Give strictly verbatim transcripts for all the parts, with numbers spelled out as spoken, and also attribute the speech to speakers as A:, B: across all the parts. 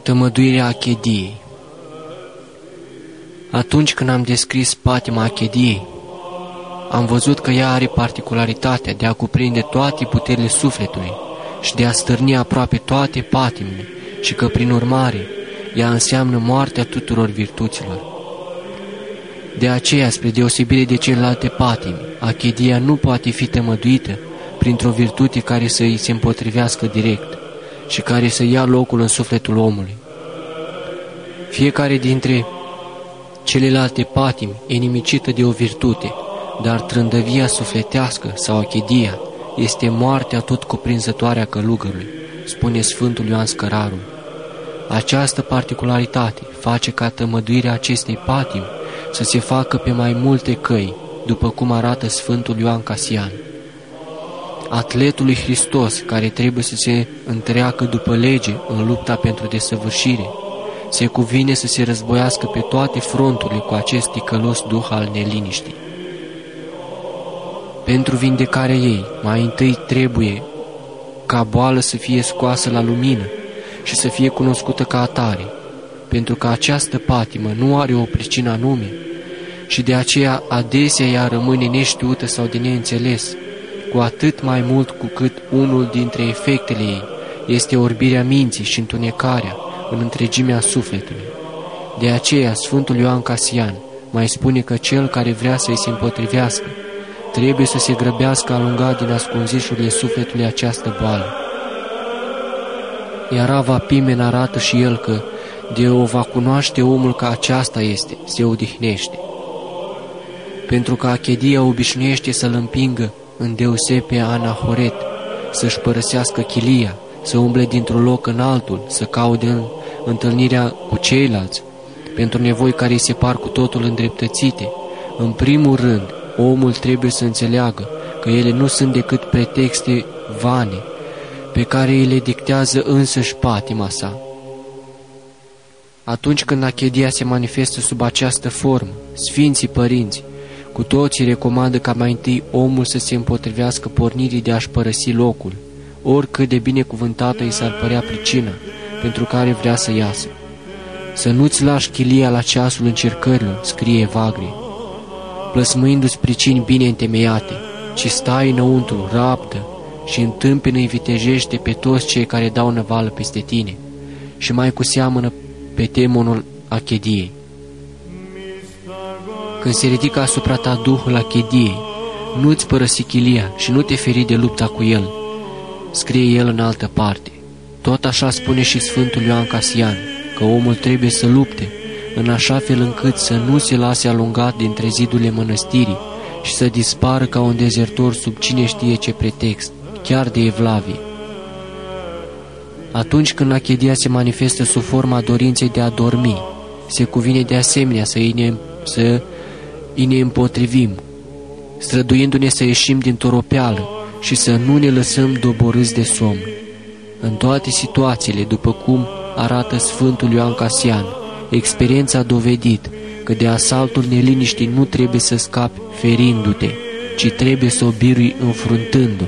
A: Tămăduirea achediei. Atunci când am descris patima achediei, am văzut că ea are particularitatea de a cuprinde toate puterile sufletului și de a stârni aproape toate patimile și că, prin urmare, ea înseamnă moartea tuturor virtuților. De aceea, spre deosebire de celelalte patimi, achedia nu poate fi tămăduită printr-o virtute care să îi se împotrivească direct și care să ia locul în sufletul omului. Fiecare dintre celelalte patimi e nimicită de o virtute, dar trândăvia sufletească sau achedia este moartea tot cuprinzătoare a călugărului, spune Sfântul Ioan Scărarul. Această particularitate face ca tămăduirea acestei patimi să se facă pe mai multe căi, după cum arată Sfântul Ioan Casian. Atletul lui Hristos, care trebuie să se întreacă după lege în lupta pentru desăvârșire, se cuvine să se războiască pe toate fronturile cu acest ticălos duh al neliniștii. Pentru vindecarea ei, mai întâi trebuie ca boală să fie scoasă la lumină și să fie cunoscută ca atare, pentru că această patimă nu are o pricină anume și de aceea adesea ea rămâne neștiută sau de neînțeles, cu atât mai mult cu cât unul dintre efectele ei este orbirea minții și întunecarea în întregimea sufletului. De aceea Sfântul Ioan Casian mai spune că cel care vrea să îi se împotrivească trebuie să se grăbească alungat din ascunzișurile sufletului această boală. Iar Ava Pimen arată și el că de o va cunoaște omul că aceasta este, se odihnește. Pentru că achedia obișnuiește să-l împingă îndeosebi pe anahoret, să-și părăsească chilia, să umble dintr-un loc în altul, să caude întâlnirea cu ceilalți, pentru nevoi care îi se par cu totul îndreptățite. În primul rând, omul trebuie să înțeleagă că ele nu sunt decât pretexte vane, pe care îi le dictează însăși patima sa. Atunci când achedia se manifestă sub această formă, Sfinții Părinți cu toții recomandă ca mai întâi omul să se împotrivească pornirii de a-și părăsi locul, oricât de binecuvântată îi s-ar părea pricina pentru care vrea să iasă. Să nu-ți lași chilia la ceasul încercărilor, scrie Evagrie, plăsmâindu-ți pricini bine întemeiate, ci stai înăuntru, rabdă și întâmpină-i vitejește pe toți cei care dau năvală peste tine și mai cu seamănă pe demonul achediei. Când se ridică asupra ta duhul achediei, nu-ți părăsi chilia și nu te feri de lupta cu el, scrie el în altă parte. Tot așa spune și Sfântul Ioan Casian, că omul trebuie să lupte, în așa fel încât să nu se lase alungat dintre zidurile mănăstirii și să dispară ca un dezertor sub cine știe ce pretext, chiar de evlavie. Atunci când achedia se manifestă sub forma dorinței de a dormi, se cuvine de asemenea să îi ne, să îi ne împotrivim, străduindu-ne să ieșim din toropeală și să nu ne lăsăm doborâți de somn. În toate situațiile, după cum arată Sfântul Ioan Casian, experiența a dovedit că de asaltul neliniștii nu trebuie să scapi ferindu-te, ci trebuie să o birui înfruntându-o.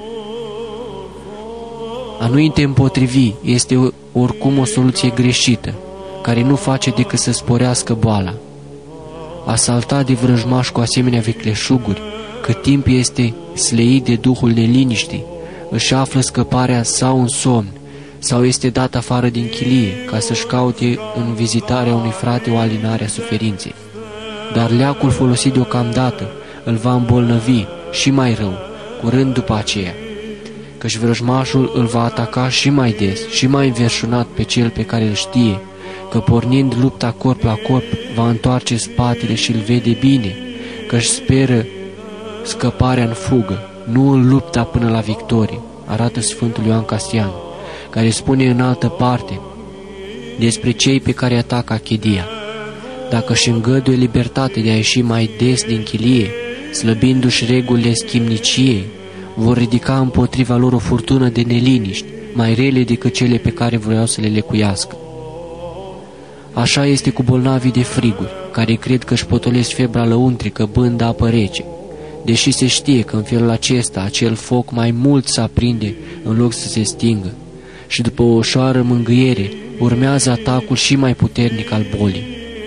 A: A nu te împotrivi este oricum o soluție greșită, care nu face decât să sporească boala. Asaltat de vrăjmași cu asemenea vicleșuguri, cât timp este sleit de duhul neliniștii, își află scăparea sau în somn, sau este dat afară din chilie ca să-și caute în vizitarea unui frate o alinare a suferinței. Dar leacul folosit deocamdată îl va îmbolnăvi și mai rău, curând după aceea, căci vrăjmașul îl va ataca și mai des și mai înverșunat pe cel pe care îl știe, că pornind lupta corp la corp va întoarce spatele și îl vede bine, că-și speră scăparea în fugă, nu în lupta până la victorie, arată Sfântul Ioan Casian, care spune în altă parte despre cei pe care atacă achedia. Dacă își îngăduie libertate de a ieși mai des din chilie, slăbindu-și regulile schimniciei, vor ridica împotriva lor o furtună de neliniști, mai rele decât cele pe care vreau să le lecuiască. Așa este cu bolnavii de friguri, care cred că își potolesc febra lăuntrică bând apă rece, deși se știe că în felul acesta acel foc mai mult se aprinde în loc să se stingă, și după o ușoară mângâiere urmează atacul și mai puternic al bolii.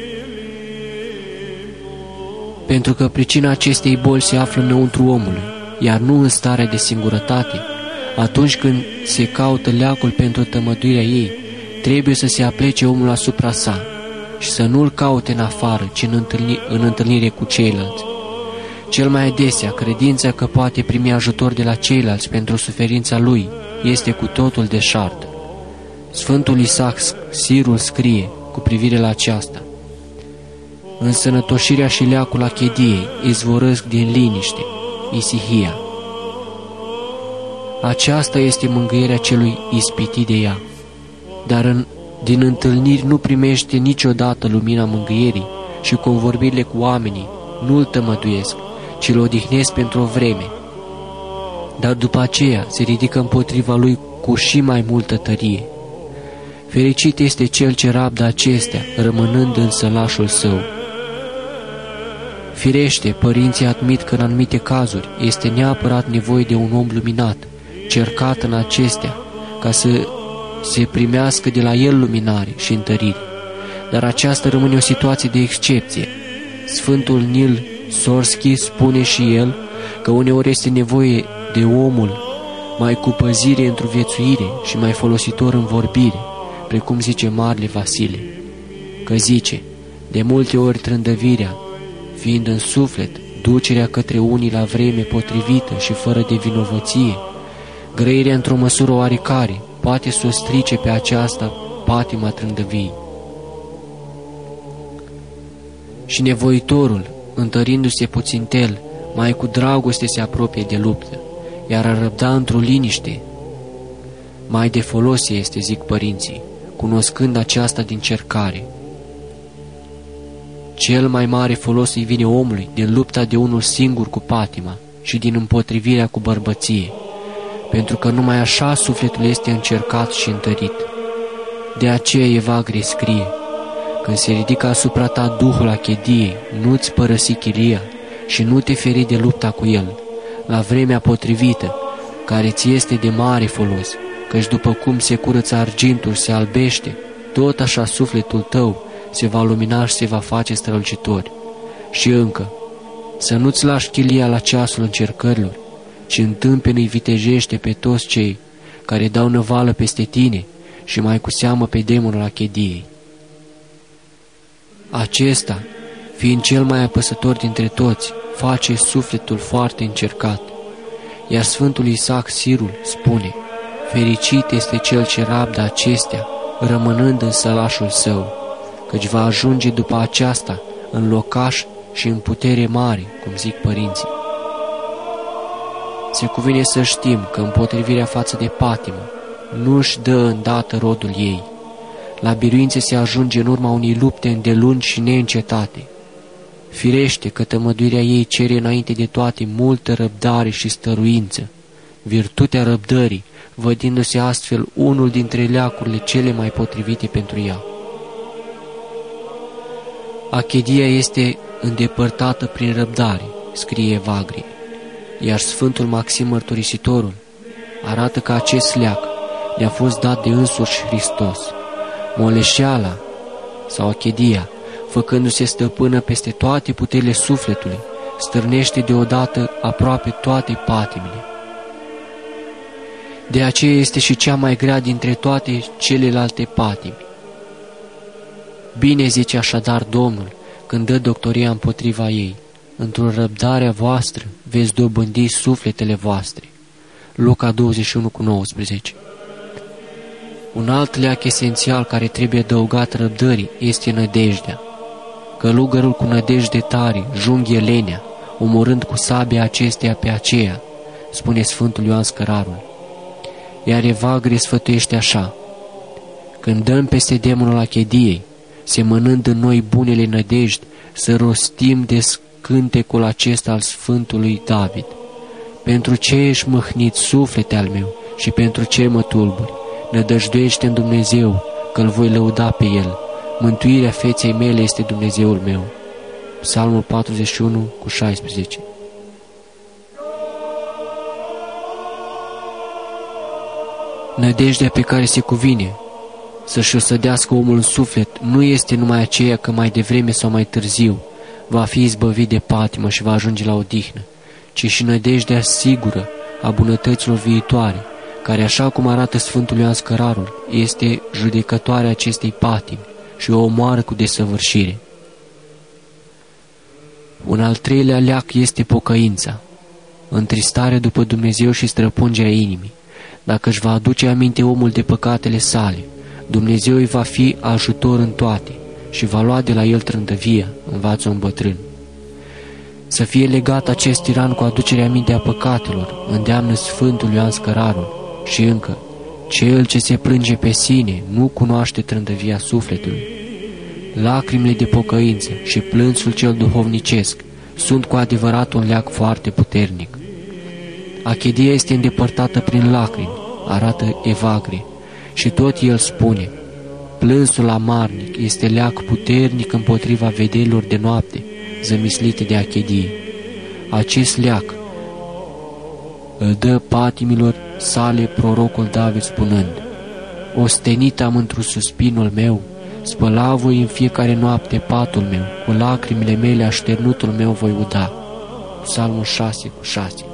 A: Pentru că pricina acestei boli se află înăuntru omului, iar nu în starea de singurătate, atunci când se caută leacul pentru tămăduirea ei, trebuie să se aplece omul asupra sa și să nu-l caute în afară, ci în, întâlni, în întâlnire cu ceilalți. Cel mai adesea, credința că poate primi ajutor de la ceilalți pentru suferința lui este cu totul deșartă. Sfântul Isaac Sirul scrie cu privire la aceasta: însănătoșirea și leacul achediei izvorăsc din liniște, isihia. Aceasta este mângâierea celui ispitit de ea, dar în, din întâlniri nu primește niciodată lumina mângâierii și convorbirile cu oamenii nu îl tămăduiesc, ci îl odihnesc pentru o vreme. Dar după aceea se ridică împotriva lui cu și mai multă tărie. Fericit este cel ce rabdă acestea, rămânând în sălașul său. Firește, părinții admit că în anumite cazuri este neapărat nevoie de un om luminat, cercat în acestea, ca să se primească de la el luminare și întărire. Dar aceasta rămâne o situație de excepție. Sfântul Nil Sorski spune și el că uneori este nevoie de omul mai cu păzire într-o viețuire și mai folositor în vorbire, precum zice Marele Vasile, că zice: de multe ori trândăvirea, fiind în suflet, ducerea către unii la vreme potrivită și fără de vinovăție, grăirea într-o măsură oarecare poate să o strice pe aceasta patima trândăviei. Și nevoitorul, întărindu-se puțintel, mai cu dragoste se apropie de luptă, iar a răbda într-o liniște mai de folos este, zic părinții, cunoscând aceasta din cercare. Cel mai mare folos îi vine omului din lupta de unul singur cu patima și din împotrivirea cu bărbăție, pentru că numai așa sufletul este încercat și întărit. De aceea Evagrie scrie: când se ridică asupra ta duhul achediei, nu-ți părăsi chilia și nu te feri de lupta cu el, la vremea potrivită, care ți este de mare folos, căci după cum se curăță argintul, se albește, tot așa sufletul tău se va lumina și se va face strălucitor. Și încă, să nu-ți lași chilia la ceasul încercărilor, ci întâmpină-i vitejește pe toți cei care dau năvală peste tine și mai cu seamă pe demonul achediei. Acesta, fiind cel mai apăsător dintre toți, face sufletul foarte încercat. Iar Sfântul Isaac Sirul spune: fericit este cel ce rabdă acestea, rămânând în sălașul său, căci va ajunge după aceasta în locaș și în putere mare, cum zic părinții. Se cuvine să știm că împotrivirea față de patimă nu își dă îndată rodul ei. La biruințe se ajunge în urma unei lupte îndelungi și neîncetate. Firește că tămăduirea ei cere înainte de toate multă răbdare și stăruință, virtutea răbdării, vădindu-se astfel unul dintre leacurile cele mai potrivite pentru ea. Achedia este îndepărtată prin răbdare, scrie Evagrie, iar Sfântul Maxim Mărturisitorul arată că acest leac le-a fost dat de însuși Hristos. Moleșeala sau achedia, făcându-se stăpână peste toate puterile sufletului, stârnește deodată aproape toate patimile. De aceea este și cea mai grea dintre toate celelalte patimi. Bine zice așadar Domnul când dă doctoria împotriva ei: într-o răbdarea voastră veți dobândi sufletele voastre. Luca douăzeci și unu cu nouăsprezece. Un alt leac esențial care trebuie adăugat răbdării este nădejdea. Călugărul cu nădejde tare junghie lenea, omorând cu sabia acesteia pe aceea, spune Sfântul Ioan Scărarul. Iar Evagrie sfătuiește așa: când dăm peste demonul achediei, semănând în noi bunele nădejdi, să rostim de cântecul acesta al Sfântului David: pentru ce ești mâhnit, suflete al meu, și pentru ce mă tulburi? Nădăjduiește în Dumnezeu, că-L voi lăuda pe El. Mântuirea feței mele este Dumnezeul meu. Psalmul patruzeci și unu cu șaisprezece. Nădejdea pe care se cuvine să-și o sădească omul în suflet nu este numai aceea că mai devreme sau mai târziu va fi izbăvit de patimă și va ajunge la odihnă, ci și nădejdea sigură a bunătăților viitoare, care, așa cum arată Sfântul Ioan Scărarul, este judecătoarea acestei patimi și o omoară cu desăvârșire. Un al treilea leac este pocăința, întristare după Dumnezeu și străpungerea inimii. Dacă își va aduce aminte omul de păcatele sale, Dumnezeu îi va fi ajutor în toate și va lua de la el trândăvia, învață un bătrân. Să fie legat acest tiran cu aducerea aminte a păcatelor, îndeamnă Sfântul Ioan Scărarul. Și încă, cel ce se plânge pe sine nu cunoaște trândăvia sufletului. Lacrimile de pocăință și plânsul cel duhovnicesc sunt cu adevărat un leac foarte puternic. Achedia este îndepărtată prin lacrimi, arată Evagrie, și tot el spune: plânsul amarnic este leac puternic împotriva vederilor de noapte zămislite de achedie. Acest leac îl dă patimilor sale prorocul David spunând: ostenit am într-un suspinul meu, spăla voi în fiecare noapte patul meu, cu lacrimile mele așternutul meu voi uda. Psalmul șase cu șase.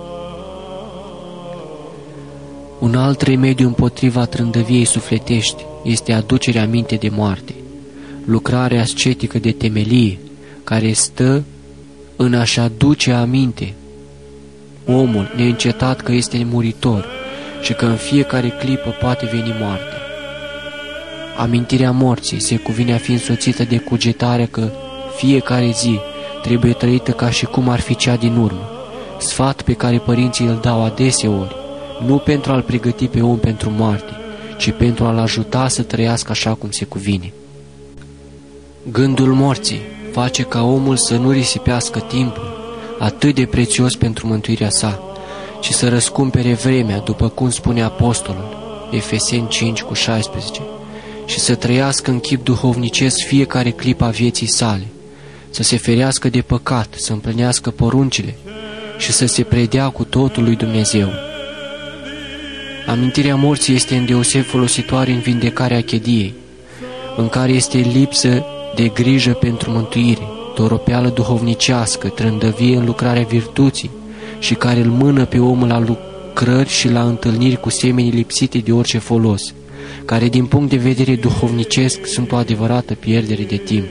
A: Un alt remediu împotriva trândăviei sufletești este aducerea aminte de moarte, lucrarea ascetică de temelie, care stă în a-și aduce aminte omul neîncetat că este muritor și că în fiecare clipă poate veni moartea. Amintirea morții se cuvine a fi însoțită de cugetarea că fiecare zi trebuie trăită ca și cum ar fi cea din urmă, sfat pe care părinții îl dau adeseori, nu pentru a-l pregăti pe om pentru moarte, ci pentru a-l ajuta să trăiască așa cum se cuvine. Gândul morții face ca omul să nu risipească timpul, atât de prețios pentru mântuirea sa, ci să răscumpere vremea, după cum spune apostolul, Efeseni cinci cu șaisprezece, și să trăiască în chip duhovnicesc fiecare clipă a vieții sale, să se ferească de păcat, să împlinească poruncile și să se predea cu totul lui Dumnezeu. Amintirea morții este îndeoseb folositoare în vindecarea achediei, în care este lipsă de grijă pentru mântuire, doropeală duhovnicească, trândăvie în lucrarea virtuții și care îl mână pe omul la lucrări și la întâlniri cu semenii lipsite de orice folos, care din punct de vedere duhovnicesc sunt o adevărată pierdere de timp.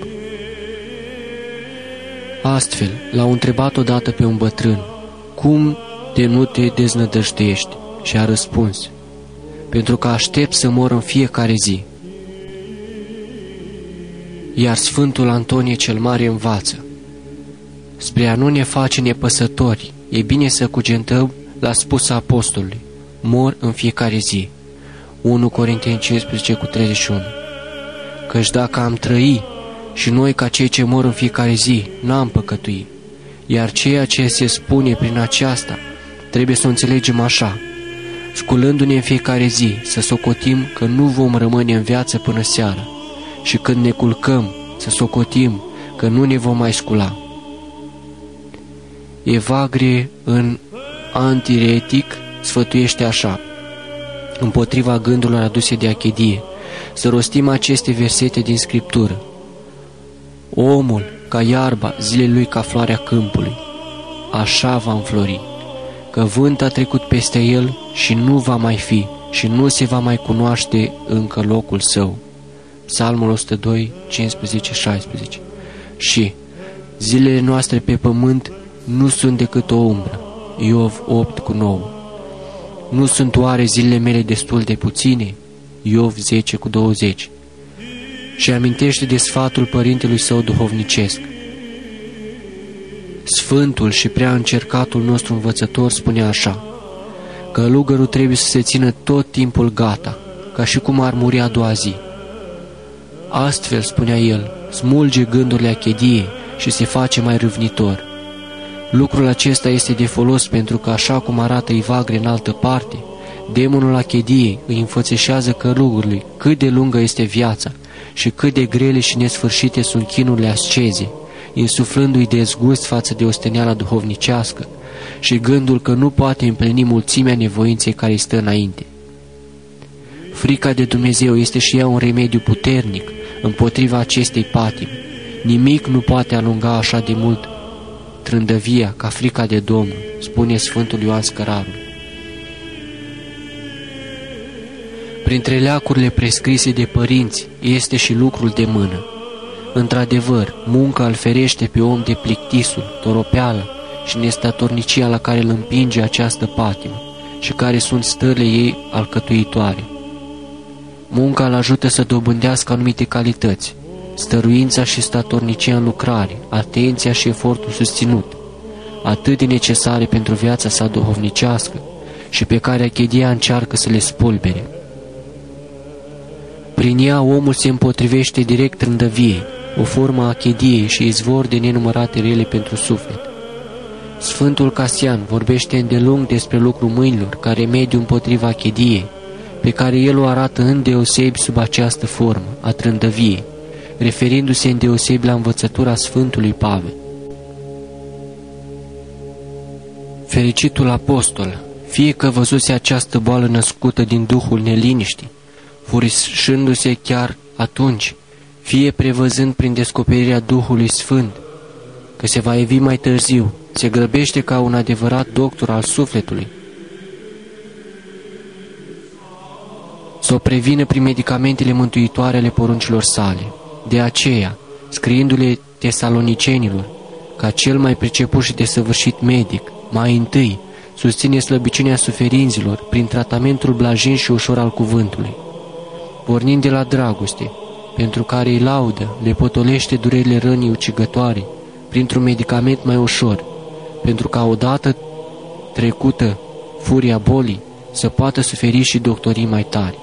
A: Astfel, l-au întrebat odată pe un bătrân: cum de nu te deznădăjdești? Și a răspuns: pentru că aștept să mor în fiecare zi. Iar Sfântul Antonie cel Mare învață: spre a nu ne face nepăsători, e bine să cugentăm la spus apostolului: mor în fiecare zi. unu Corinteni cincisprezece cu treizeci și unu. Căci dacă am trăi și noi ca cei ce mor în fiecare zi, n-am păcătui. Iar ceea ce se spune prin aceasta trebuie să o înțelegem așa: sculându-ne în fiecare zi, să socotim că nu vom rămâne în viață până seara, și când ne culcăm, să socotim că nu ne vom mai scula. Evagrie în Antiretic sfătuiește așa, împotriva gândurilor aduse de achedie, să rostim aceste versete din Scriptură: omul ca iarba, zilele lui ca floarea câmpului, așa va înflori, că vânt a trecut peste el și nu va mai fi și nu se va mai cunoaște încă locul său. Psalmul o sută doi, cincisprezece șaisprezece. Și zilele noastre pe pământ nu sunt decât o umbră. Iov opt cu nouă. Nu sunt oare zilele mele destul de puține? Iov zece cu douăzeci. Și amintește de sfatul părintelui său duhovnicesc. Sfântul și prea încercatul nostru învățător spunea așa: călugărul trebuie să se țină tot timpul gata, ca și cum ar muri a doua zi. Astfel, spunea el, smulge gândurile achediei și se face mai râvnitor. Lucrul acesta este de folos pentru că, așa cum arată Evagrie în altă parte, demonul achediei îi înfățeșează călugărului cât de lungă este viața și cât de grele și nesfârșite sunt chinurile ascezii, insuflându-i dezgust față de osteneala duhovnicească și gândul că nu poate împlini mulțimea nevoinței care îi stă înainte. Frica de Dumnezeu este și ea un remediu puternic împotriva acestei patimi. Nimic nu poate alunga așa de mult trândăvia ca frica de Domnul, spune Sfântul Ioan Scărarul. Printre leacurile prescrise de părinți este și lucrul de mână. Într-adevăr, munca îl ferește pe om de plictisul, toropeala și nestatornicia la care îl împinge această patimă și care sunt stările ei alcătuitoare. Munca îl ajută să dobândească anumite calități: stăruința și statornicia în lucrare, atenția și efortul susținut, atât de necesare pentru viața sa duhovnicească și pe care achedia încearcă să le spulbere. Prin ea omul se împotrivește direct trândăviei, o formă a achediei și izvor de nenumărate rele pentru suflet. Sfântul Casian vorbește îndelung despre lucrul mâinilor ca remediu împotriva achediei, pe care el o arată îndeosebi sub această formă a trândăviei, referindu-se îndeosebi la învățătura Sfântului Pavel. Fericitul apostol, fie că văzuse această boală născută din duhul neliniștii, furișându-se chiar atunci, fie prevăzând prin descoperirea Duhului Sfânt că se va evi mai târziu, se grăbește ca un adevărat doctor al sufletului să o prevină prin medicamentele mântuitoare ale poruncilor sale. De aceea, scriindu-le tesalonicenilor, ca cel mai priceput și desăvârșit medic, mai întâi susține slăbiciunea suferinților prin tratamentul blajin și ușor al cuvântului. Pornind de la dragoste, pentru care îi laudă, le potolește durerile rănii ucigătoare printr-un medicament mai ușor, pentru ca odată trecută furia bolii să poată suferi și doctorii mai tari.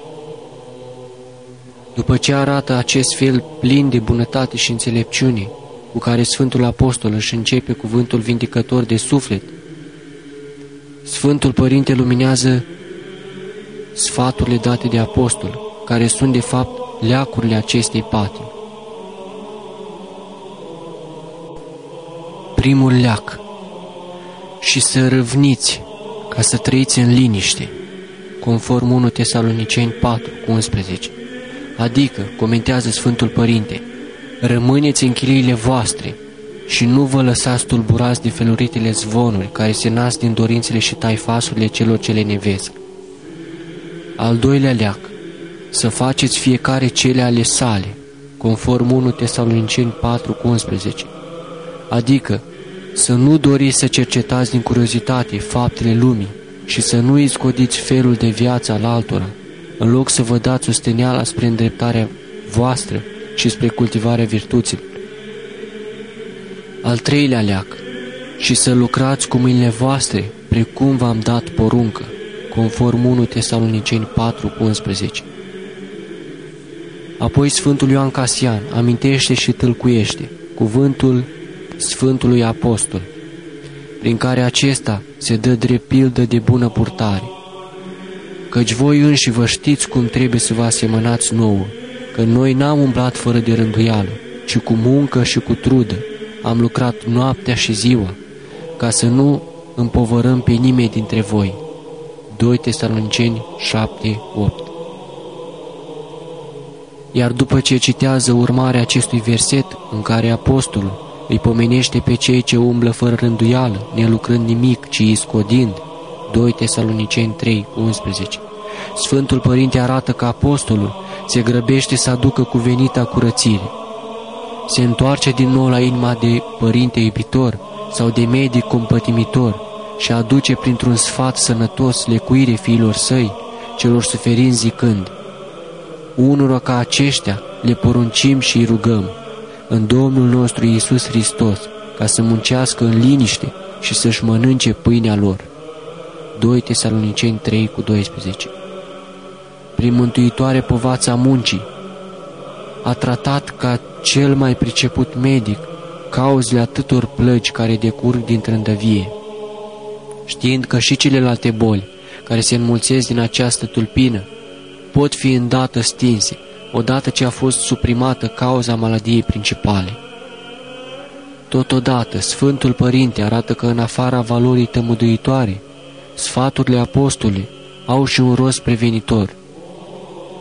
A: După ce arată acest fel plin de bunătate și înțelepciune cu care Sfântul Apostol își începe cuvântul vindicător de suflet, Sfântul Părinte luminează sfaturile date de apostol, care sunt de fapt leacurile acestei patimi. Primul leac: și să râvniți ca să trăiți în liniște, conform unu Tesaloniceni patru cu unsprezece. Adică, comentează Sfântul Părinte, rămâneți în chiliile voastre și nu vă lăsați tulburați de feluritele zvonuri care se nasc din dorințele și taifasurile celor ce le nevesc. Al doilea leac: să faceți fiecare cele ale sale, conform unu Tesaloniceni patru cu unsprezece. Adică, să nu doriți să cercetați din curiozitate faptele lumii și să nu izcodiți felul de viață al altora, în loc să vă dați osteneala spre îndreptarea voastră și spre cultivarea virtuților. Al treilea leac: și să lucrați cu mâinile voastre, precum v-am dat poruncă, conform unu Tesaloniceni patru cu unsprezece. Apoi Sfântul Ioan Casian amintește și tâlcuiește cuvântul Sfântului Apostol, prin care acesta se dă drept pildă de bună purtare. Căci voi înși vă știți cum trebuie să vă asemănați nouă, că noi n-am umblat fără de rânduială, ci cu muncă și cu trudă am lucrat noaptea și ziua, ca să nu împovărăm pe nimeni dintre voi. doi Tesaloniceni șapte opt. Iar după ce citează urmarea acestui verset, în care apostolul îi pomenește pe cei ce umblă fără rânduială, nelucrând nimic, ci iscodind, doi Tesaloniceni trei unsprezece, Sfântul Părinte arată că apostolul se grăbește să aducă cuvenita curățire. Se întoarce din nou la inima de părinte iubitor sau de medic compătimitor și aduce printr-un sfat sănătos lecuire fiilor săi, celor suferinți, zicând: unora ca aceștia le poruncim și îi rugăm în Domnul nostru Iisus Hristos ca să muncească în liniște și să-și mănânce pâinea lor. doi Tesaloniceni trei cu doisprezece. Prin mântuitoare povața muncii a tratat ca cel mai priceput medic cauzele atâtor plăgi care decurg din trândăvie, știind că și celelalte boli care se înmulțesc din această tulpină pot fi îndată stinse, odată ce a fost suprimată cauza maladiei principale. Totodată, Sfântul Părinte arată că în afara valorii tămăduitoare, sfaturile apostolului au și un rost prevenitor.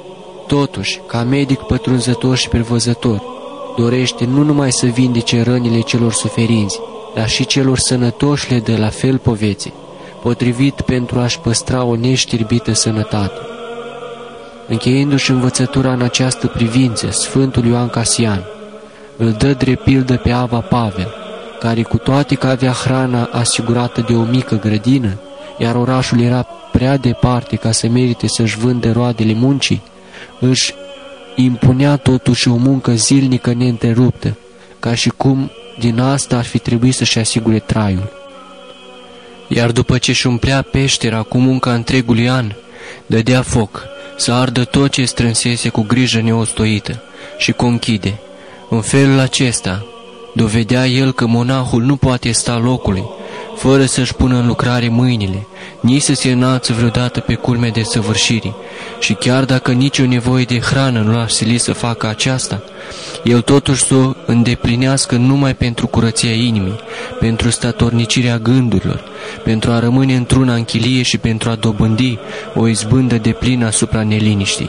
A: Totuși, ca medic pătrunzător și prevăzător, dorește nu numai să vindece rănile celor suferinți, dar și celor sănătoși le dă la fel povețe, potrivit pentru a-și păstra o neștirbită sănătate. Încheiindu-și învățătura în această privință, Sfântul Ioan Casian îl dă drept pildă pe Ava Pavel, care cu toate că avea hrana asigurată de o mică grădină, iar orașul era prea departe ca să merite să-și vândă roadele muncii, își impunea totuși o muncă zilnică neîntreruptă, ca și cum din asta ar fi trebuit să-și asigure traiul. Iar după ce-și umplea peștera cu munca întregului an, dădea foc să ardă tot ce strânsese cu grijă neostoită și conchide. În felul acesta dovedea el că monahul nu poate sta locului, fără să-și pună în lucrare mâinile, nici să se înalță vreodată pe culmea de săvârșirii, și chiar dacă nicio nevoie de hrană nu l-ar sili să facă aceasta, el totuși să o îndeplinească numai pentru curăția inimii, pentru statornicirea gândurilor, pentru a rămâne într-una în chilie și pentru a dobândi o izbândă deplină asupra neliniștii.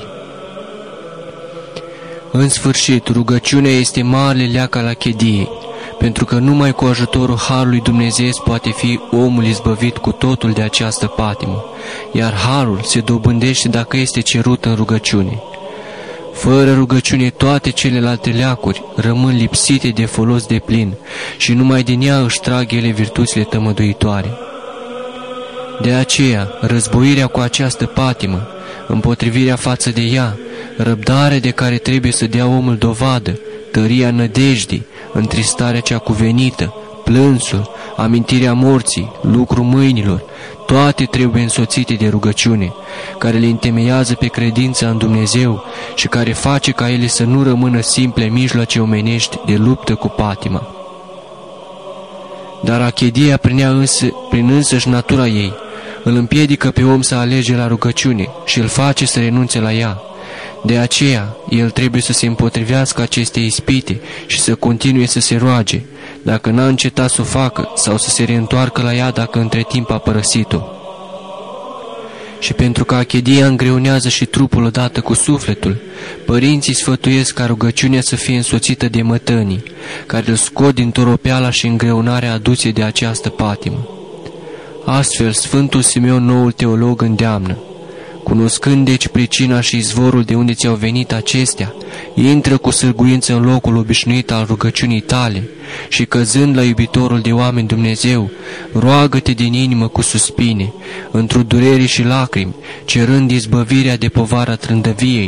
A: În sfârșit, rugăciunea este marele leac al achediei, pentru că numai cu ajutorul Harului Dumnezeu poate fi omul izbăvit cu totul de această patimă, iar Harul se dobândește dacă este cerut în rugăciune. Fără rugăciune toate celelalte leacuri rămân lipsite de folos deplin și numai din ea își trag ele virtuțile tămăduitoare. De aceea, războirea cu această patimă, împotrivirea față de ea, răbdarea de care trebuie să dea omul dovadă, tăria nădejdii, întristarea cea cuvenită, plânsul, amintirea morții, lucrul mâinilor, toate trebuie însoțite de rugăciune, care le întemeiază pe credința în Dumnezeu și care face ca ele să nu rămână simple mijloace omenești de luptă cu patima. Dar achedia prin, ea însă, prin însăși natura ei îl împiedică pe om să alege la rugăciune și îl face să renunțe la ea. De aceea, el trebuie să se împotrivească acestei ispite și să continue să se roage, dacă n-a încetat să o facă, sau să se reîntoarcă la ea dacă între timp a părăsit-o. Și pentru că achedia îngreunează și trupul odată cu sufletul, părinții sfătuiesc ca rugăciunea să fie însoțită de mătănii, care îl scot din toropeala și îngreunarea aduție de această patimă. Astfel, Sfântul Simeon, noul teolog, îndeamnă: cunoscând deci pricina și izvorul de unde ți-au venit acestea, intră cu sârguință în locul obișnuit al rugăciunii tale și, căzând la iubitorul de oameni Dumnezeu, roagă-te din inimă cu suspine, într-o durere și lacrimi, cerând izbăvirea de povara trândăviei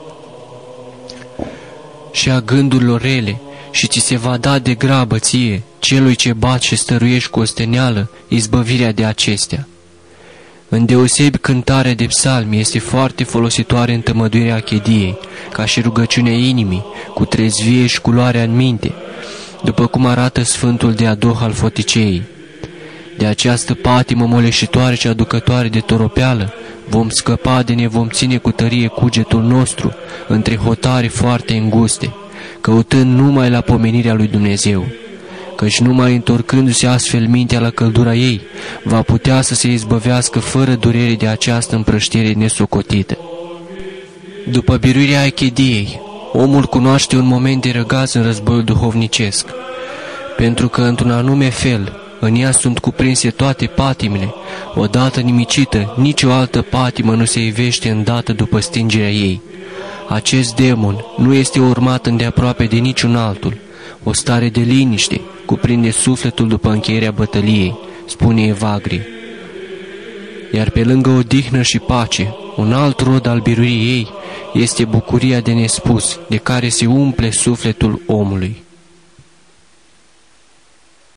A: și a gândurilor rele, și ți se va da de grabă ție, celui ce bați și stăruiești cu osteneală, izbăvirea de acestea. Îndeosebi, cântarea de psalmi este foarte folositoare în tămăduirea achediei, ca și rugăciunea inimii, cu trezvie și culoarea în minte, după cum arată Sfântul Deadoh al Foticeii. De această patimă moleșitoare și aducătoare de toropeală vom scăpa de ne vom ține cu tărie cugetul nostru între hotare foarte înguste, căutând numai la pomenirea lui Dumnezeu, căci numai întorcându-se astfel mintea la căldura ei, va putea să se izbăvească fără durere de această împrăștiere nesocotită. După biruirea achediei, omul cunoaște un moment de răgaz în războiul duhovnicesc, pentru că într-un anume fel în ea sunt cuprinse toate patimile. Odată nimicită, nicio altă patimă nu se ivește îndată după stingerea ei. Acest demon nu este urmat îndeaproape de niciun altul. O stare de liniște cuprinde sufletul după încheierea bătăliei, spune Evagrie. Iar pe lângă odihnă și pace, un alt rod al biruirii ei este bucuria de nespus, de care se umple sufletul omului.